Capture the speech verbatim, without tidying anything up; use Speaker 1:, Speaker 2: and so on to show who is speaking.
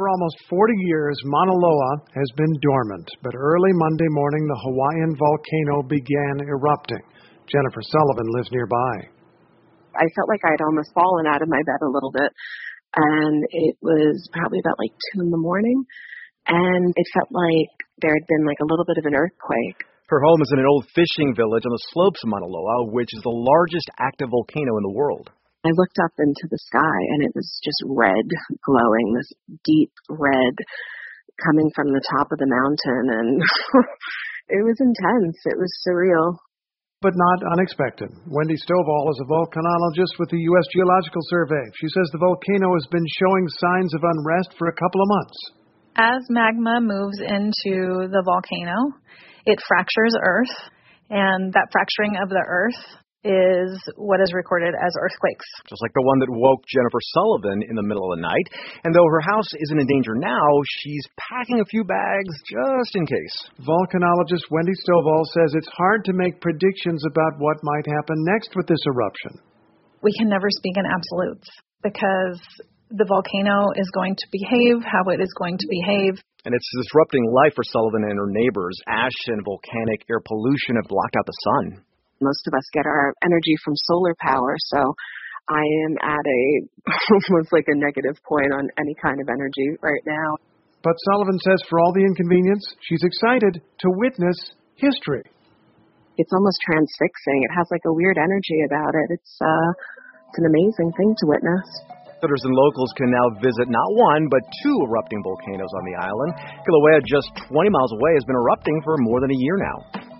Speaker 1: For almost forty years, Mauna Loa has been dormant, but early Monday morning, the Hawaiian volcano began erupting. Jennifer Sullivan lives nearby.
Speaker 2: I felt like I'd almost fallen out of my bed a little bit, and it was probably about like two in the morning, and it felt like there had been like a little bit of an earthquake.
Speaker 3: Her home is in an old fishing village on the slopes of Mauna Loa, which is the largest active volcano in the world.
Speaker 2: I looked up into the sky, and it was just red glowing, this deep red coming from the top of the mountain, and it was intense. It was surreal.
Speaker 1: But not unexpected. Wendy Stovall is a volcanologist with the U S Geological Survey. She says the volcano has been showing signs of unrest for a couple of months.
Speaker 4: As magma moves into the volcano, it fractures Earth, and that fracturing of the Earth is what is recorded as earthquakes.
Speaker 3: Just like the one that woke Jennifer Sullivan in the middle of the night. And though her house isn't in danger now, she's packing a few bags just in case.
Speaker 1: Volcanologist Wendy Stovall says it's hard to make predictions about what might happen next with this eruption.
Speaker 4: We can never speak in absolutes because the volcano is going to behave how it is going to behave.
Speaker 3: And it's disrupting life for Sullivan and her neighbors. Ash and volcanic air pollution have blocked out the sun.
Speaker 2: Most of us get our energy from solar power, so I am at a almost like a negative point on any kind of energy right now.
Speaker 1: But Sullivan says for all the inconvenience, she's excited to witness history.
Speaker 2: It's almost transfixing. It has like a weird energy about it. It's, uh, it's an amazing thing to witness.
Speaker 3: Visitors and locals can now visit not one, but two erupting volcanoes on the island. Kilauea, just twenty miles away, has been erupting for more than a year now.